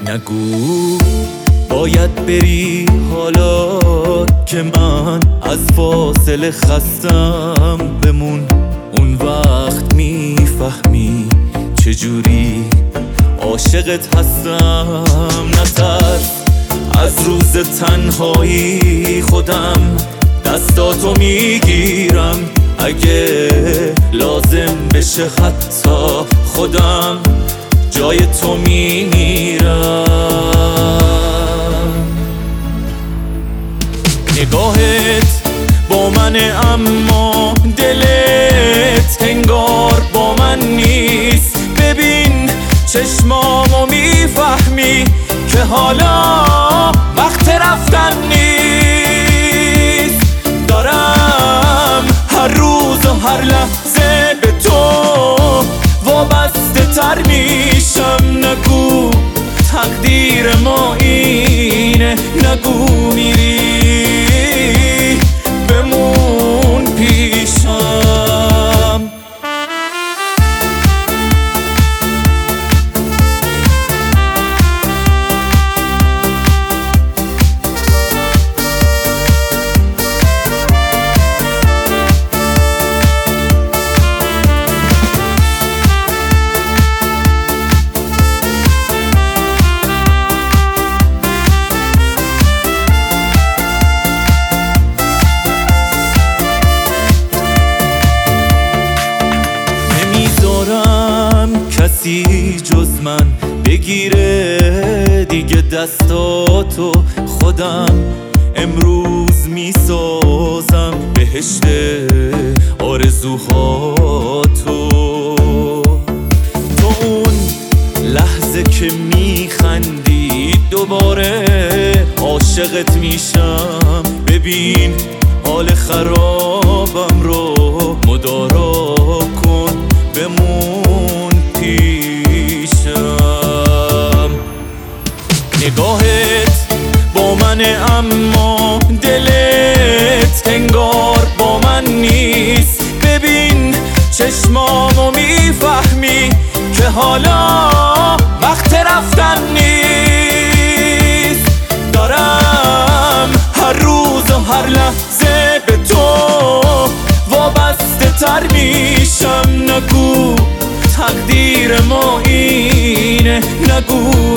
نگو باید بری حالا که من از فاصله خستم. بمون، اون وقت میفهمی چجوری عاشقت هستم. نترس از روز تنهایی، خودم دستاتو میگیرم. اگه لازم بشه حتی خودم جای تو میمیرم. نگاهت با منه اما دلت انگار با من نیست. ببین چشمامو میفهمی که حالا وقت رفتن نیست. دارم هر روز و هر لحظه به تو وابسته تر میشم. نگو تقدیر ما اینه، نگو میری بمون پیشم. کسی جز من بگیره دیگه دستاتو. خودم امروز میسازم بهشت آرزوهاتو. تو اون لحظه که میخندی دوباره عاشقت میشم. ببین حال خرابم رو مدارا کن، بمون پیشم. نگاهت با منه اما دلت انگار با من نیست. ببین چشمامو میفهمی که حالا وقت رفتن نیست. دارم هر روز و هر لحظه به تو وابسته تر میشم. نگو تقدیر ما اینه، نگو